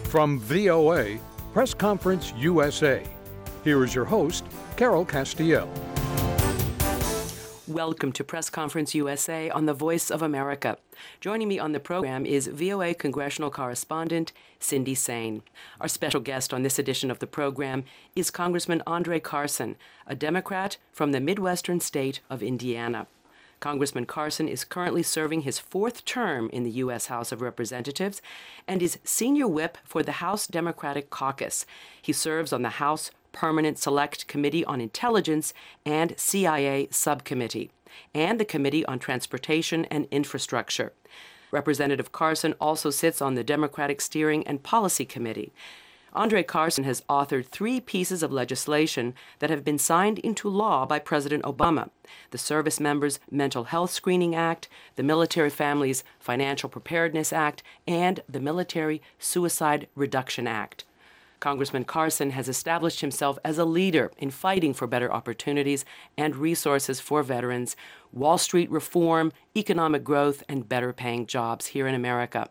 From VOA, Press Conference USA. Here is your host, Carol Castiel. Welcome to Press Conference USA on the Voice of America. Joining me on the program is VOA congressional correspondent Cindy Saine. Our special guest on this edition of the program is Congressman Andre Carson, a Democrat from the Midwestern state of Indiana. Congressman Carson is currently serving his fourth term in the U.S. House of Representatives and is senior whip for the House Democratic Caucus. He serves on the House Permanent Select Committee on Intelligence and CIA Subcommittee, and the Committee on Transportation and Infrastructure. Representative Carson also sits on the Democratic Steering and Policy Committee. Andre Carson has authored 3 pieces of legislation that have been signed into law by President Obama: the Service Members Mental Health Screening Act, the Military Families Financial Preparedness Act, and the Military Suicide Reduction Act. Congressman Carson has established himself as a leader in fighting for better opportunities and resources for veterans, Wall Street reform, economic growth, and better paying jobs here in America.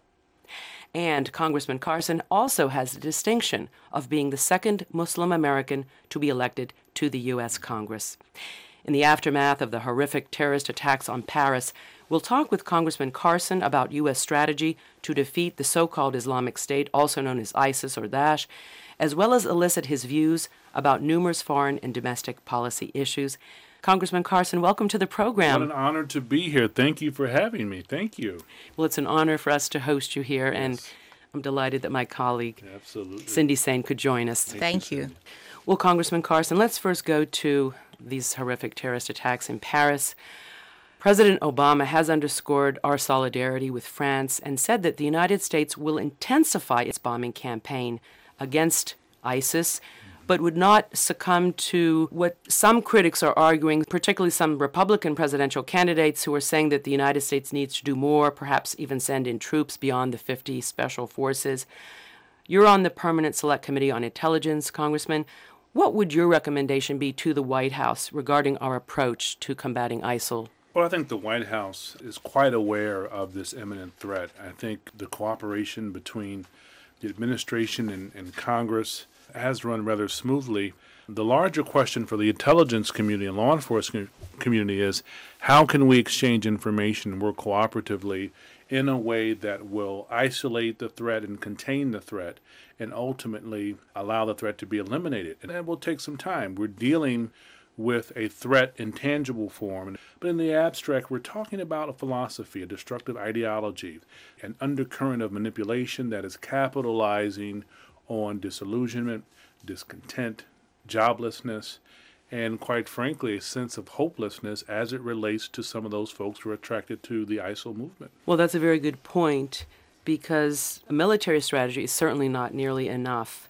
And Congressman Carson also has the distinction of being the second Muslim American to be elected to the U.S. Congress. In the aftermath of the horrific terrorist attacks on Paris, we'll talk with Congressman Carson about U.S. strategy to defeat the so-called Islamic State, also known as ISIS or Daesh, as well as elicit his views about numerous foreign and domestic policy issues. Congressman Carson, welcome to the program. What an honor to be here. Thank you for having me. Thank you. Well, it's an honor for us to host you here, Yes. and I'm delighted that my colleague, Absolutely. Cindy Saine, could join us. Thank you. Well, Congressman Carson, let's first go to these horrific terrorist attacks in Paris. President Obama has underscored our solidarity with France and said that the United States will intensify its bombing campaign against ISIS, but would not succumb to what some critics are arguing, particularly some Republican presidential candidates who are saying that the United States needs to do more, perhaps even send in troops beyond the 50 special forces. You're on the Permanent Select Committee on Intelligence, Congressman. What would your recommendation be to the White House regarding our approach to combating ISIL? Well, I think the White House is quite aware of this imminent threat. I think the cooperation between the administration and Congress has run rather smoothly. The larger question for the intelligence community and law enforcement community is how can we exchange information and work cooperatively in a way that will isolate the threat and contain the threat and ultimately allow the threat to be eliminated. And that will take some time. We're dealing with a threat in tangible form, but in the abstract, we're talking about a philosophy, a destructive ideology, an undercurrent of manipulation that is capitalizing on disillusionment, discontent, joblessness, and quite frankly, a sense of hopelessness as it relates to some of those folks who are attracted to the ISIL movement. Well, that's a very good point, because a military strategy is certainly not nearly enough.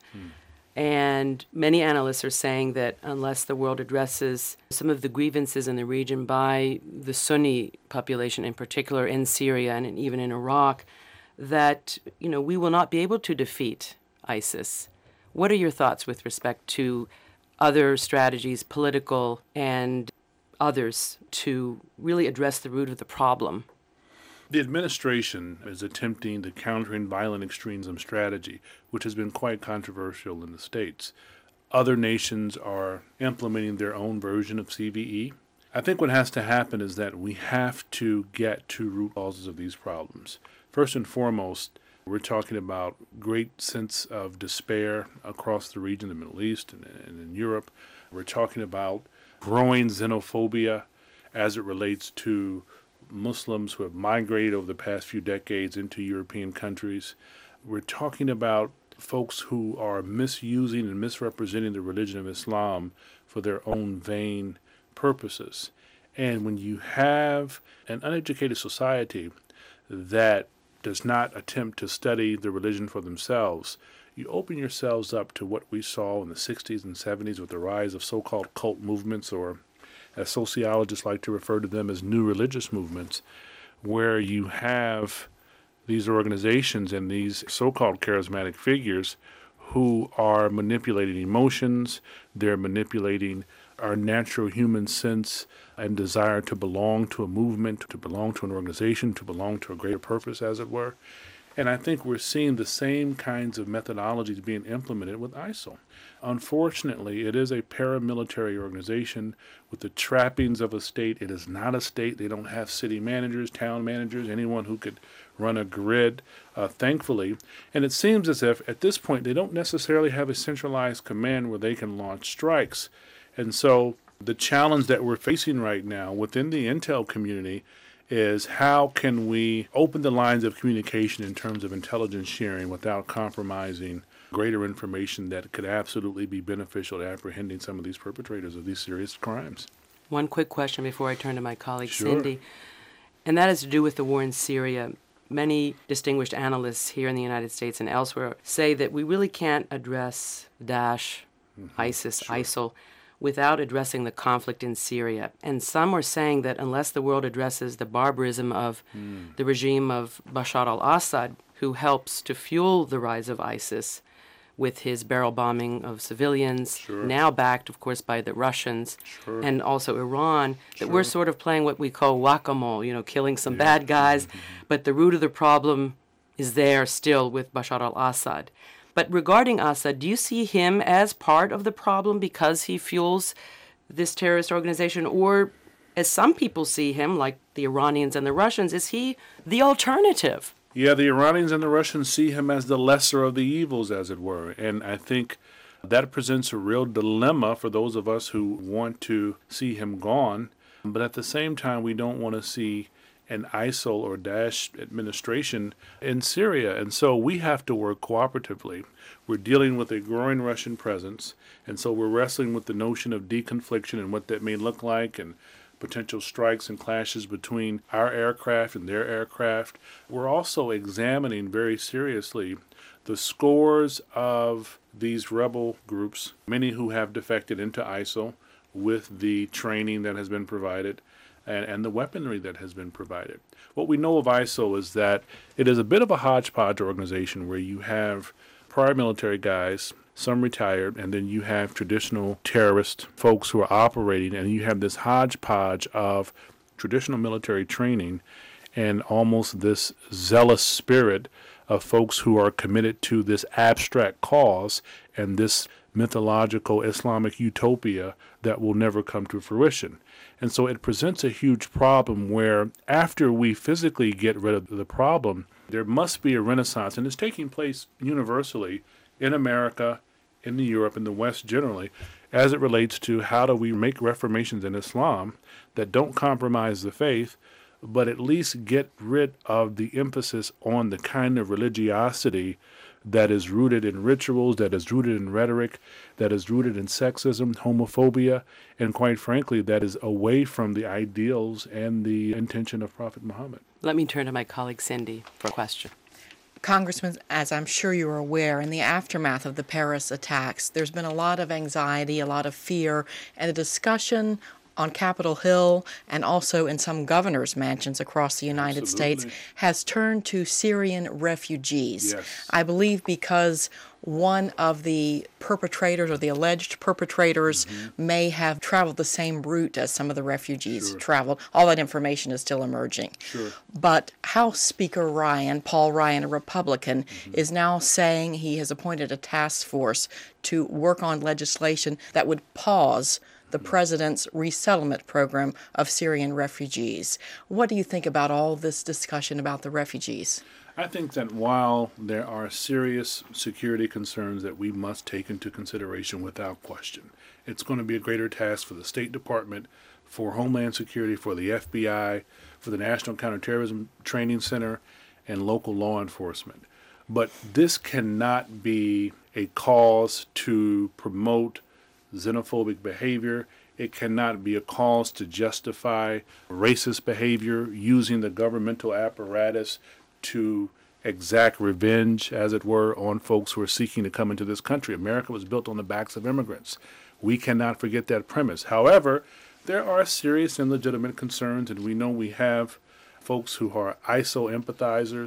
And many analysts are saying that unless the world addresses some of the grievances in the region by the Sunni population, in particular in Syria and even in Iraq, that, we will not be able to defeat ISIS. What are your thoughts with respect to other strategies, political and others, to really address the root of the problem? The administration is attempting the countering violent extremism strategy, which has been quite controversial in the States. Other nations are implementing their own version of CVE. I think what has to happen is that we have to get to root causes of these problems. First and foremost, we're talking about great sense of despair across the region, the Middle East and in Europe. We're talking about growing xenophobia as it relates to Muslims who have migrated over the past few decades into European countries. We're talking about folks who are misusing and misrepresenting the religion of Islam for their own vain purposes. And when you have an uneducated society that does not attempt to study the religion for themselves, you open yourselves up to what we saw in the 60s and 70s with the rise of so-called cult movements, or as sociologists like to refer to them as new religious movements, where you have these organizations and these so-called charismatic figures who are manipulating emotions, they're manipulating our natural human sense and desire to belong to a movement, to belong to an organization, to belong to a greater purpose, as it were. And I think we're seeing the same kinds of methodologies being implemented with ISIL. Unfortunately, it is a paramilitary organization with the trappings of a state. It is not a state. They don't have city managers, town managers, anyone who could run a grid, thankfully. And it seems as if at this point they don't necessarily have a centralized command where they can launch strikes. And so the challenge that we're facing right now within the intel community is how can we open the lines of communication in terms of intelligence sharing without compromising greater information that could absolutely be beneficial to apprehending some of these perpetrators of these serious crimes. One quick question before I turn to my colleague Sure. Cindy, and that has to do with the war in Syria. Many distinguished analysts here in the United States and elsewhere say that we really can't address Daesh, ISIS, ISIL, without addressing the conflict in Syria. And some are saying that unless the world addresses the barbarism of the regime of Bashar al-Assad, who helps to fuel the rise of ISIS with his barrel bombing of civilians, now backed, of course, by the Russians and also Iran, that we're sort of playing what we call whack-a-mole, killing some bad guys, but the root of the problem is there still with Bashar al-Assad. But regarding Assad, do you see him as part of the problem because he fuels this terrorist organization? Or, as some people see him, like the Iranians and the Russians, is he the alternative? Yeah, the Iranians and the Russians see him as the lesser of the evils, as it were. And I think that presents a real dilemma for those of us who want to see him gone. But at the same time, we don't want to see an ISIL or Daesh administration in Syria. And so we have to work cooperatively. We're dealing with a growing Russian presence, and so we're wrestling with the notion of deconfliction and what that may look like and potential strikes and clashes between our aircraft and their aircraft. We're also examining very seriously the scores of these rebel groups, many who have defected into ISIL with the training that has been provided and the weaponry that has been provided. What we know of ISIL is that it is a bit of a hodgepodge organization where you have prior military guys, some retired, and then you have traditional terrorist folks who are operating, and you have this hodgepodge of traditional military training and almost this zealous spirit of folks who are committed to this abstract cause and this mythological Islamic utopia that will never come to fruition. And so it presents a huge problem where after we physically get rid of the problem, there must be a renaissance, and it's taking place universally in America, in Europe, in the West generally, as it relates to how do we make reformations in Islam that don't compromise the faith, but at least get rid of the emphasis on the kind of religiosity that is rooted in rituals, that is rooted in rhetoric, that is rooted in sexism, homophobia, and quite frankly, that is away from the ideals and the intention of Prophet Muhammad. Let me turn to my colleague Cindy for a question. Congressman, as I'm sure you're aware, in the aftermath of the Paris attacks, there's been a lot of anxiety, a lot of fear, and a discussion on Capitol Hill and also in some governors' mansions across the United States has turned to Syrian refugees. Yes. I believe because one of the perpetrators or the alleged perpetrators may have traveled the same route as some of the refugees traveled. All that information is still emerging. But House Speaker Ryan, Paul Ryan, a Republican, is now saying he has appointed a task force to work on legislation that would pause the president's resettlement program of Syrian refugees. What do you think about all this discussion about the refugees? I think that while there are serious security concerns that we must take into consideration without question, it's going to be a greater task for the State Department, for Homeland Security, for the FBI, for the National Counterterrorism Training Center, and local law enforcement. But this cannot be a cause to promote xenophobic behavior. It cannot be a cause to justify racist behavior using the governmental apparatus to exact revenge, as it were, on folks who are seeking to come into this country. America was built on the backs of immigrants. We cannot forget that premise. However, there are serious and legitimate concerns, and we know we have folks who are ISIL empathizers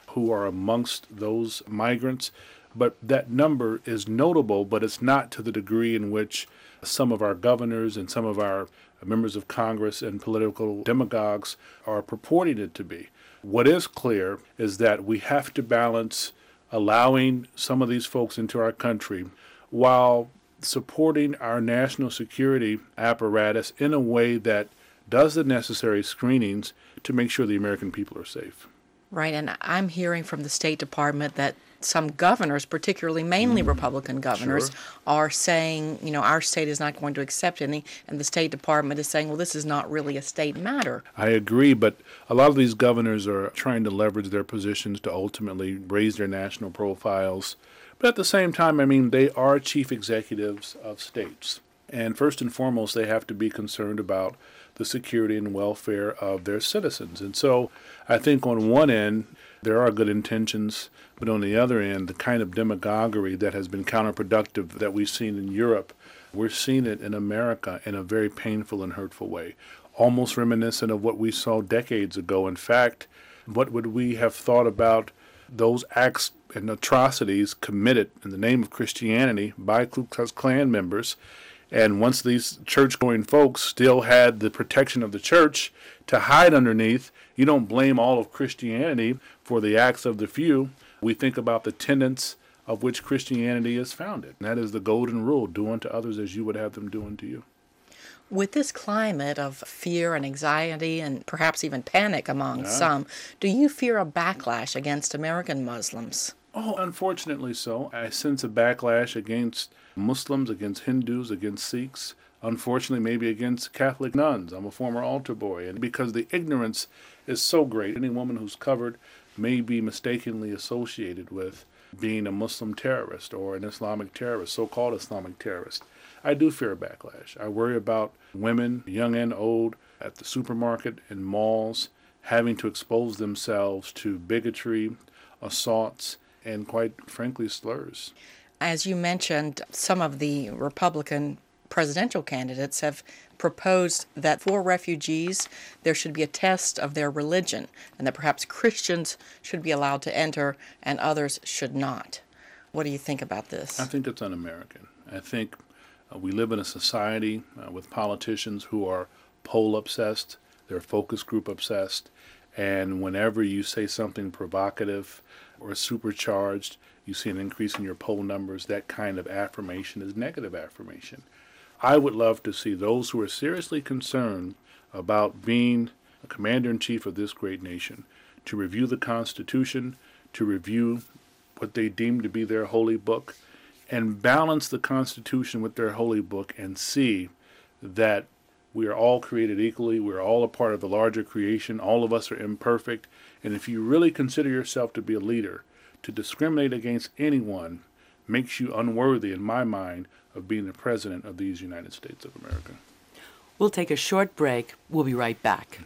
who are amongst those migrants. But that number is notable, but it's not to the degree in which some of our governors and some of our members of Congress and political demagogues are purporting it to be. What is clear is that we have to balance allowing some of these folks into our country while supporting our national security apparatus in a way that does the necessary screenings to make sure the American people are safe. Right, and I'm hearing from the State Department that some governors, particularly mainly Republican governors, Sure. are saying, our state is not going to accept any, and the State Department is saying, well, this is not really a state matter. I agree, but a lot of these governors are trying to leverage their positions to ultimately raise their national profiles. But at the same time, they are chief executives of states. And first and foremost, they have to be concerned about the security and welfare of their citizens. And so I think on one end, there are good intentions, but on the other end, the kind of demagoguery that has been counterproductive that we've seen in Europe, we're seeing it in America in a very painful and hurtful way, almost reminiscent of what we saw decades ago. In fact, what would we have thought about those acts and atrocities committed in the name of Christianity by Ku Klux Klan members? And once these church-going folks still had the protection of the church to hide underneath, you don't blame all of Christianity for the acts of the few. We think about the tenets of which Christianity is founded. And that is the golden rule, do unto others as you would have them do unto you. With this climate of fear and anxiety and perhaps even panic among some, do you fear a backlash against American Muslims? Oh, unfortunately so. I sense a backlash against Muslims, against Hindus, against Sikhs, unfortunately maybe against Catholic nuns. I'm a former altar boy, and because the ignorance is so great, any woman who's covered may be mistakenly associated with being a Muslim terrorist or an Islamic terrorist, so-called Islamic terrorist. I do fear a backlash. I worry about women, young and old, at the supermarket and malls having to expose themselves to bigotry, assaults, and quite frankly, slurs. As you mentioned, some of the Republican presidential candidates have proposed that for refugees, there should be a test of their religion, and that perhaps Christians should be allowed to enter and others should not. What do you think about this? I think it's un-American. I think we live in a society with politicians who are poll obsessed, they're focus group obsessed, and whenever you say something provocative or supercharged, you see an increase in your poll numbers. That kind of affirmation is negative affirmation. I would love to see those who are seriously concerned about being a commander-in-chief of this great nation to review the Constitution, to review what they deem to be their holy book, and balance the Constitution with their holy book and see that we are all created equally, we're all a part of the larger creation, all of us are imperfect, and if you really consider yourself to be a leader, to discriminate against anyone makes you unworthy, in my mind, of being the President of these United States of America. We'll take a short break. We'll be right back.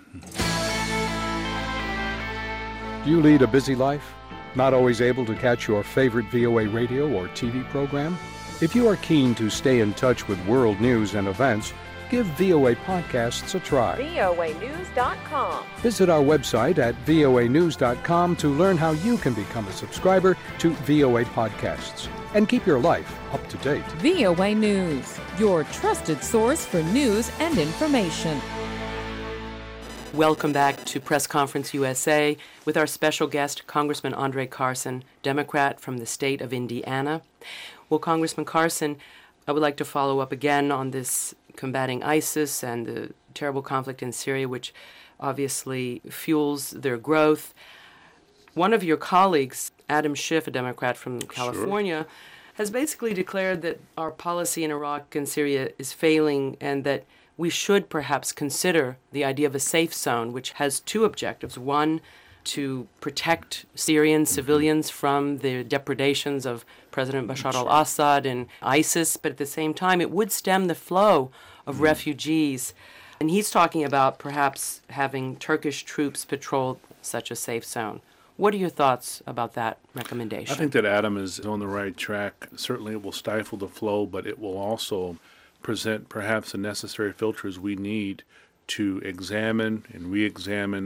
Do you lead a busy life? Not always able to catch your favorite VOA radio or TV program? If you are keen to stay in touch with world news and events, give VOA Podcasts a try. voanews.com. Visit our website at voanews.com to learn how you can become a subscriber to VOA Podcasts and keep your life up to date. VOA News, your trusted source for news and information. Welcome back to Press Conference USA with our special guest, Congressman Andre Carson, Democrat from the state of Indiana. Well, Congressman Carson, I would like to follow up again on this combating ISIS and the terrible conflict in Syria, which obviously fuels their growth. One of your colleagues, Adam Schiff, a Democrat from California, has basically declared that our policy in Iraq and Syria is failing and that we should perhaps consider the idea of a safe zone, which has two objectives. One, to protect Syrian civilians from the depredations of President Bashar al-Assad and ISIS, but at the same time, it would stem the flow of refugees. And he's talking about perhaps having Turkish troops patrol such a safe zone. What are your thoughts about that recommendation? I think that Adam is on the right track. Certainly it will stifle the flow, but it will also present perhaps the necessary filters we need to examine and re-examine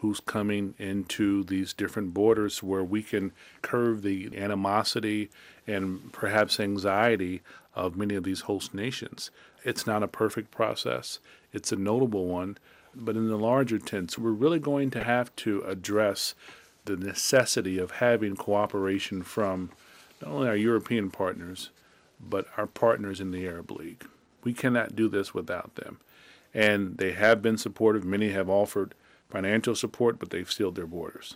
who's coming into these different borders where we can curb the animosity and perhaps anxiety of many of these host nations. It's not a perfect process. It's a notable one. But in the larger sense, we're really going to have to address the necessity of having cooperation from not only our European partners, but our partners in the Arab League. We cannot do this without them. And they have been supportive. Many have offered financial support, but they've sealed their borders.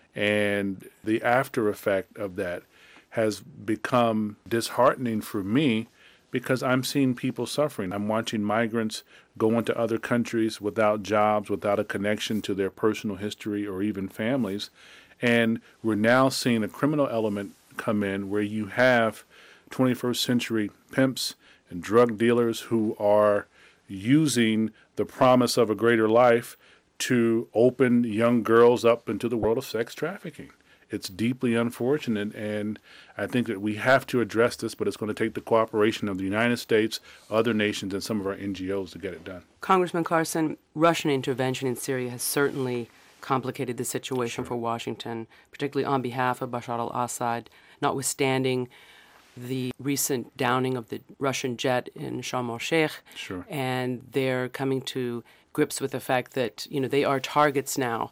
And the after effect of that has become disheartening for me because I'm seeing people suffering. I'm watching migrants go into other countries without jobs, without a connection to their personal history or even families. And we're now seeing a criminal element come in where you have 21st century pimps and drug dealers who are using the promise of a greater life to open young girls up into the world of sex trafficking. It's deeply unfortunate, and I think that we have to address this, but it's going to take the cooperation of the United States, other nations, and some of our NGOs to get it done. Congressman Carson, Russian intervention in Syria has certainly complicated the situation for Washington, particularly on behalf of Bashar al-Assad, notwithstanding the recent downing of the Russian jet in Sharm el-Sheikh, and they're coming to grips with the fact that, they are targets now.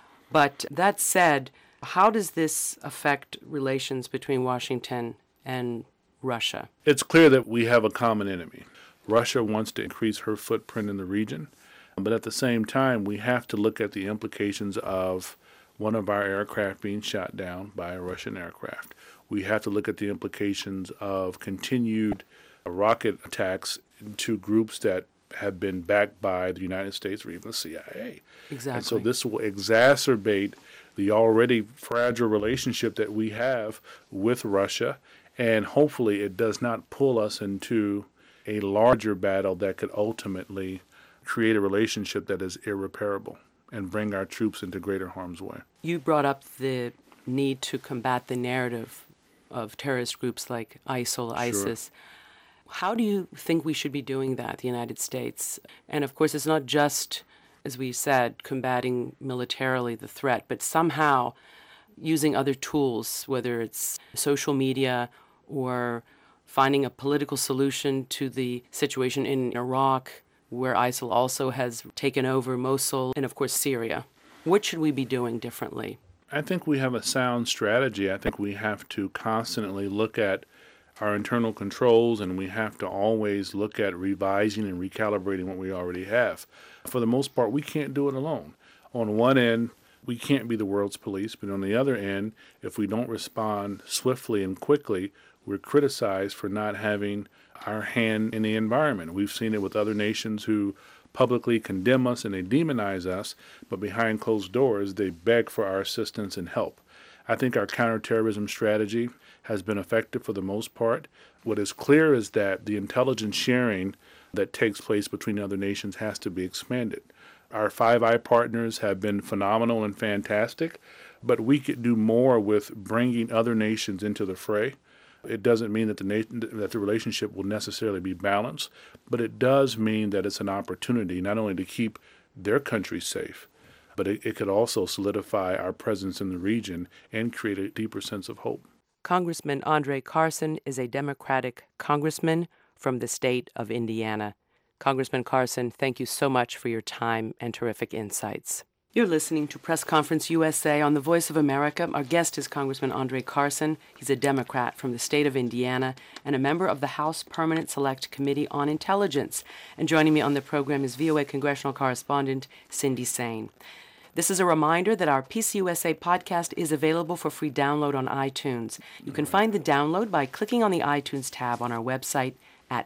But that said, how does this affect relations between Washington and Russia? It's clear that we have a common enemy. Russia wants to increase her footprint in the region, but at the same time, we have to look at the implications of one of our aircraft being shot down by a Russian aircraft. We have to look at the implications of continued rocket attacks to groups that have been backed by the United States or even the CIA. Exactly. And so this will exacerbate the already fragile relationship that we have with Russia, and hopefully it does not pull us into a larger battle that could ultimately create a relationship that is irreparable and bring our troops into greater harm's way. You brought up the need to combat the narrative of terrorist groups like ISIL, ISIS. How do you think we should be doing that, the United States? And of course, it's not just, as we said, combating militarily the threat, but somehow using other tools, whether it's social media or finding a political solution to the situation in Iraq, where ISIL also has taken over Mosul, and of course Syria. What should we be doing differently? I think we have a sound strategy. I think we have to constantly look at our internal controls, and we have to always look at revising and recalibrating what we already have. For the most part, we can't do it alone. On one end, we can't be the world's police, but on the other end, if we don't respond swiftly and quickly, we're criticized for not having our hand in the environment. We've seen it with other nations who publicly condemn us and they demonize us, but behind closed doors, they beg for our assistance and help. I think our counterterrorism strategy has been effective for the most part. What is clear is that the intelligence sharing that takes place between other nations has to be expanded. Our Five Eye partners have been phenomenal and fantastic, but we could do more with bringing other nations into the fray. It doesn't mean that the relationship will necessarily be balanced, but it does mean that it's an opportunity not only to keep their countries safe, but it could also solidify our presence in the region and create a deeper sense of hope. Congressman Andre Carson is a Democratic congressman from the state of Indiana. Congressman Carson, thank you so much for your time and terrific insights. You're listening to Press Conference USA on the Voice of America. Our guest is Congressman Andre Carson. He's a Democrat from the state of Indiana and a member of the House Permanent Select Committee on Intelligence. And joining me on the program is VOA congressional correspondent Cindy Saine. This is a reminder that our PCUSA podcast is available for free download on iTunes. You can find the download by clicking on the iTunes tab on our website at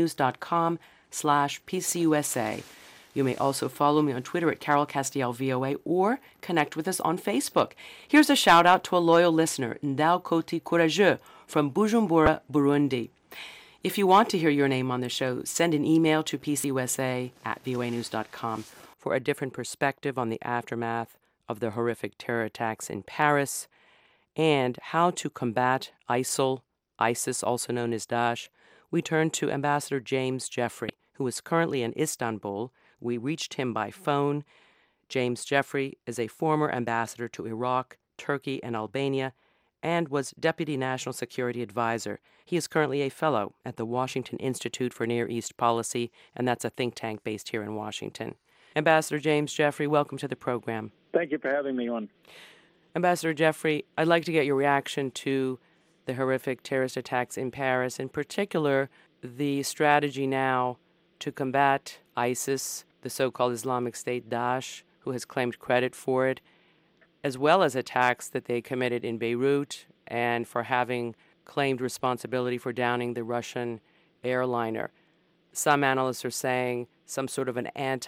voanews.com/PCUSA. You may also follow me on Twitter at Carol Castiel VOA or connect with us on Facebook. Here's a shout out to a loyal listener, Ndao Koti Courageux from Bujumbura, Burundi. If you want to hear your name on the show, send an email to pcusa@voanews.com for a different perspective on the aftermath of the horrific terror attacks in Paris and how to combat ISIL, ISIS, also known as Daesh. We turn to Ambassador James Jeffrey, who is currently in Istanbul. We reached him by phone James Jeffrey is a former ambassador to Iraq, Turkey, and Albania, and was Deputy National Security Advisor. He is currently a fellow at the Washington Institute for Near East Policy, and that's a think tank based here in Washington. Ambassador James Jeffrey, welcome to the program. Thank you for having me on. Ambassador Jeffrey, I'd like to get your reaction to the horrific terrorist attacks in Paris, in particular, the strategy now to combat ISIS, the so-called Islamic State Daesh, who has claimed credit for it, as well as attacks that they committed in Beirut and for having claimed responsibility for downing the Russian airliner. Some analysts are saying some sort of an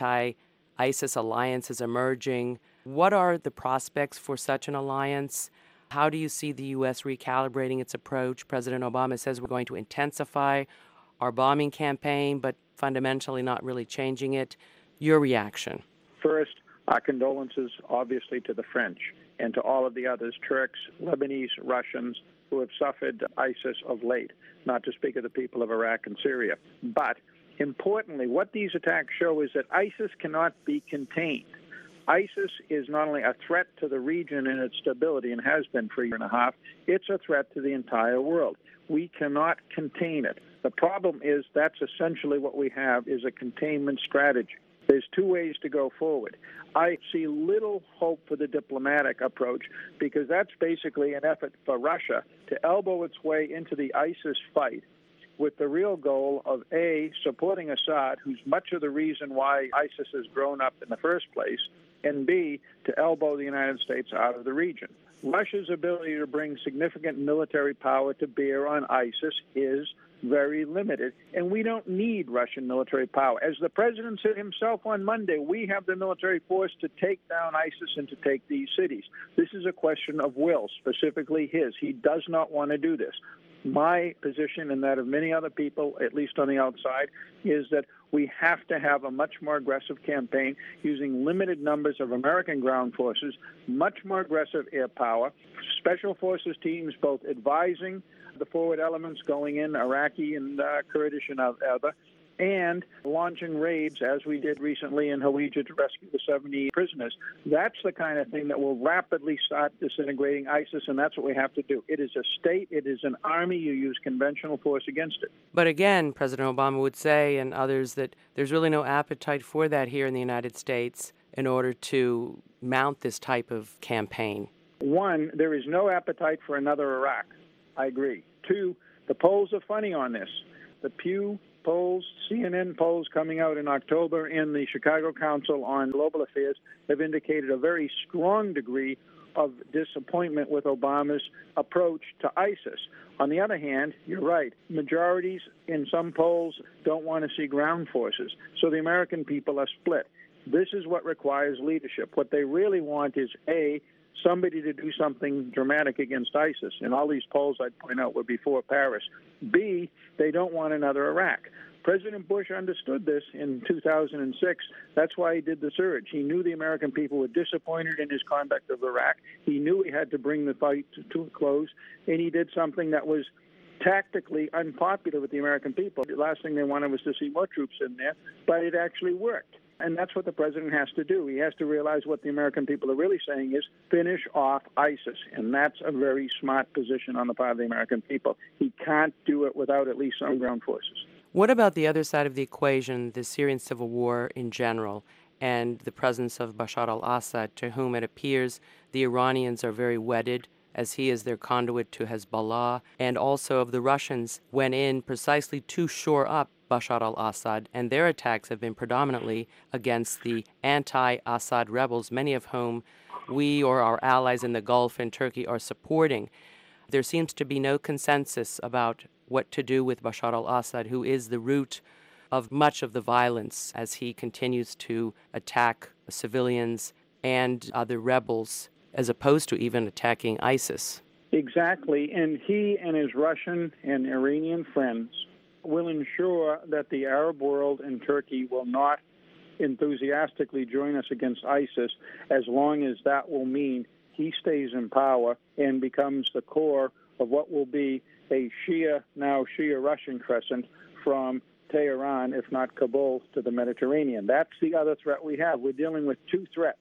anti-ISIS alliance is emerging. What are the prospects for such an alliance? How do you see the U.S. recalibrating its approach? President Obama says we're going to intensify our bombing campaign, but fundamentally not really changing it. Your reaction? First, our condolences, obviously, to the French and to all of the others, Turks, Lebanese, Russians, who have suffered ISIS of late, not to speak of the people of Iraq and Syria. But importantly, what these attacks show is that ISIS cannot be contained. ISIS is not only a threat to the region and its stability, and has been for a year and a half, it's a threat to the entire world. We cannot contain it. The problem is that's essentially what we have, is a containment strategy. There's two ways to go forward. I see little hope for the diplomatic approach, because that's basically an effort for Russia to elbow its way into the ISIS fight with the real goal of, A, supporting Assad, who's much of the reason why ISIS has grown up in the first place, and B, to elbow the United States out of the region. Russia's ability to bring significant military power to bear on ISIS is very limited, and we don't need Russian military power. As the president said himself on Monday, we have the military force to take down ISIS and to take these cities. This is a question of will, specifically his. He does not want to do this. My position, and that of many other people, at least on the outside, is that we have to have a much more aggressive campaign using limited numbers of American ground forces, much more aggressive air power, special forces teams both advising the forward elements going in, Iraqi and Kurdish and other, and launching raids, as we did recently in Hawija to rescue the 70 prisoners. That's the kind of thing that will rapidly start disintegrating ISIS, and that's what we have to do. It is a state, it is an army, you use conventional force against it. But again, President Obama would say, and others, that there's really no appetite for that here in the United States in order to mount this type of campaign. One, there is no appetite for another Iraq. I agree. Two, the polls are funny on this. The Pew polls, CNN polls coming out in October, and the Chicago Council on Global Affairs have indicated a very strong degree of disappointment with Obama's approach to ISIS. On the other hand, you're right, majorities in some polls don't want to see ground forces, so the American people are split. This is what requires leadership. What they really want is, A, somebody to do something dramatic against ISIS. And all these polls, I'd point out, were before Paris. B, they don't want another Iraq. President Bush understood this in 2006. That's why he did the surge. He knew the American people were disappointed in his conduct of Iraq. He knew he had to bring the fight to a close, and he did something that was tactically unpopular with the American people. The last thing they wanted was to see more troops in there, but it actually worked. And that's what the president has to do. He has to realize what the American people are really saying is finish off ISIS. And that's a very smart position on the part of the American people. He can't do it without at least some ground forces. What about the other side of the equation, the Syrian civil war in general, and the presence of Bashar al-Assad, to whom it appears the Iranians are very wedded, as he is their conduit to Hezbollah, and also of the Russians went in precisely to shore up Bashar al-Assad, and their attacks have been predominantly against the anti-Assad rebels, many of whom we or our allies in the Gulf and Turkey are supporting. There seems to be no consensus about what to do with Bashar al-Assad, who is the root of much of the violence as he continues to attack civilians and other rebels, as opposed to even attacking ISIS. Exactly, and he and his Russian and Iranian friends will ensure that the Arab world and Turkey will not enthusiastically join us against ISIS, as long as that will mean he stays in power and becomes the core of what will be a now Shia Russian crescent from Tehran, if not Kabul, to the Mediterranean. That's the other threat we have. We're dealing with two threats.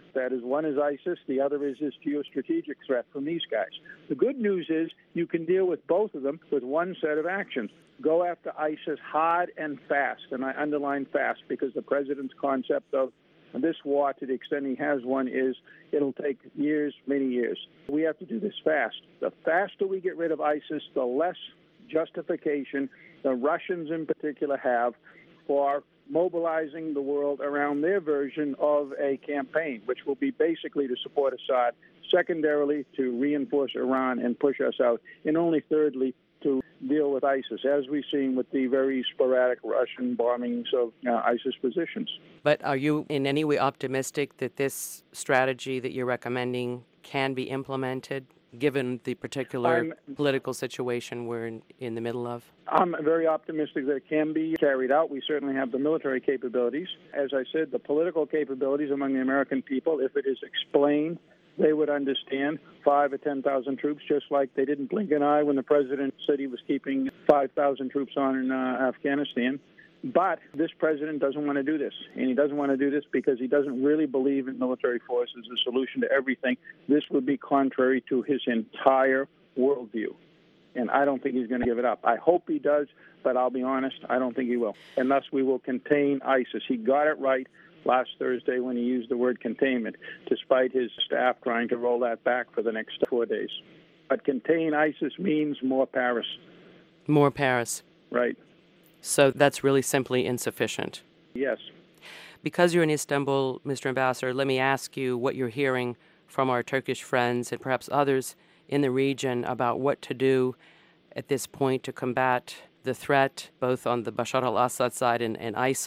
That is, one is ISIS, the other is this geostrategic threat from these guys. The good news is you can deal with both of them with one set of actions. Go after ISIS hard and fast, and I underline fast because the president's concept of this war, to the extent he has one, is it'll take years, many years. We have to do this fast. The faster we get rid of ISIS, the less justification the Russians in particular have for mobilizing the world around their version of a campaign, which will be basically to support Assad, secondarily to reinforce Iran and push us out, and only thirdly to deal with ISIS, as we've seen with the very sporadic Russian bombings of ISIS positions. But are you in any way optimistic that this strategy that you're recommending can be implemented, given the particular political situation we're in the middle of? I'm very optimistic that it can be carried out. We certainly have the military capabilities. As I said, the political capabilities among the American people, if it is explained, they would understand 5,000 or 10,000 troops, just like they didn't blink an eye when the president said he was keeping 5,000 troops on in Afghanistan. But this president doesn't want to do this, and he doesn't want to do this because he doesn't really believe in military force as a solution to everything. This would be contrary to his entire worldview, and I don't think he's going to give it up. I hope he does, but I'll be honest, I don't think he will. And thus we will contain ISIS. He got it right last Thursday when he used the word containment, despite his staff trying to roll that back for the next 4 days. But contain ISIS means more Paris. More Paris. Right. So that's really simply insufficient. Yes. Because you're in Istanbul, Mr. Ambassador, let me ask you what you're hearing from our Turkish friends and perhaps others in the region about what to do at this point to combat the threat, both on the Bashar al-Assad side and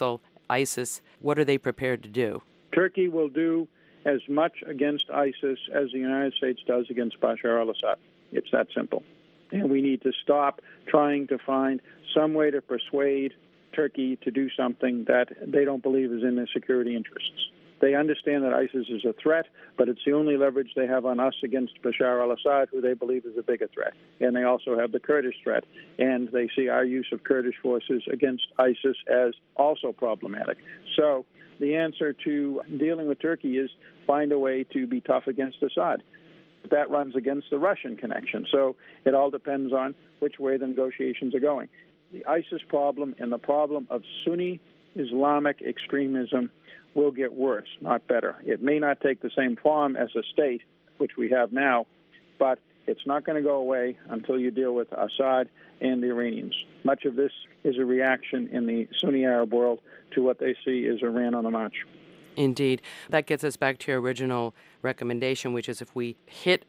ISIS. What are they prepared to do? Turkey will do as much against ISIS as the United States does against Bashar al-Assad. It's that simple. And we need to stop trying to find some way to persuade Turkey to do something that they don't believe is in their security interests. They understand that ISIS is a threat, but it's the only leverage they have on us against Bashar al-Assad, who they believe is a bigger threat. And they also have the Kurdish threat, and they see our use of Kurdish forces against ISIS as also problematic. So the answer to dealing with Turkey is find a way to be tough against Assad. That runs against the Russian connection. So it all depends on which way the negotiations are going. The ISIS problem and the problem of Sunni Islamic extremism will get worse, not better. It may not take the same form as a state, which we have now, but it's not going to go away until you deal with Assad and the Iranians. Much of this is a reaction in the Sunni Arab world to what they see as Iran on the march. Indeed. That gets us back to your original recommendation, which is if we hit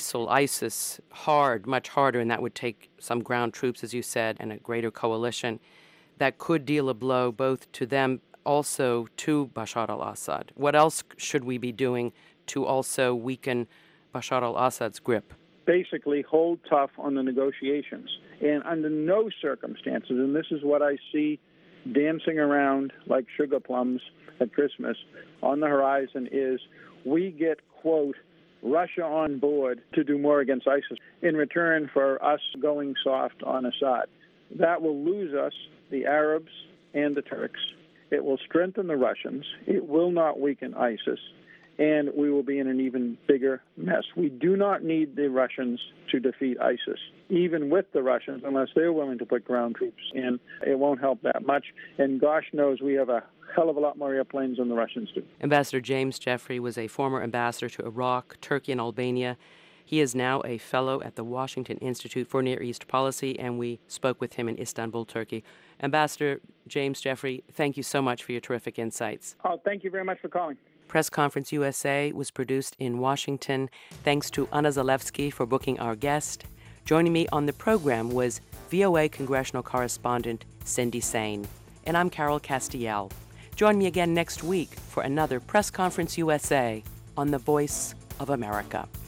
ISIS hard, much harder, and that would take some ground troops, as you said, and a greater coalition, that could deal a blow both to them, also to Bashar al-Assad. What else should we be doing to also weaken Bashar al-Assad's grip? Basically, hold tough on the negotiations. And under no circumstances, and this is what I see dancing around like sugar plums at Christmas on the horizon, is we get, quote, Russia on board to do more against ISIS in return for us going soft on Assad. That will lose us, the Arabs and the Turks. It will strengthen the Russians. It will not weaken ISIS. And we will be in an even bigger mess. We do not need the Russians to defeat ISIS, even with the Russians, unless they're willing to put ground troops in. It won't help that much. And gosh knows we have a hell of a lot more airplanes than the Russians do. Ambassador James Jeffrey was a former ambassador to Iraq, Turkey, and Albania. He is now a fellow at the Washington Institute for Near East Policy, and we spoke with him in Istanbul, Turkey. Ambassador James Jeffrey, thank you so much for your terrific insights. Oh, thank you very much for calling. Press Conference USA was produced in Washington. Thanks to Anna Zalewski for booking our guest. Joining me on the program was VOA congressional correspondent Cindy Sain. And I'm Carol Castiel. Join me again next week for another Press Conference USA on the Voice of America.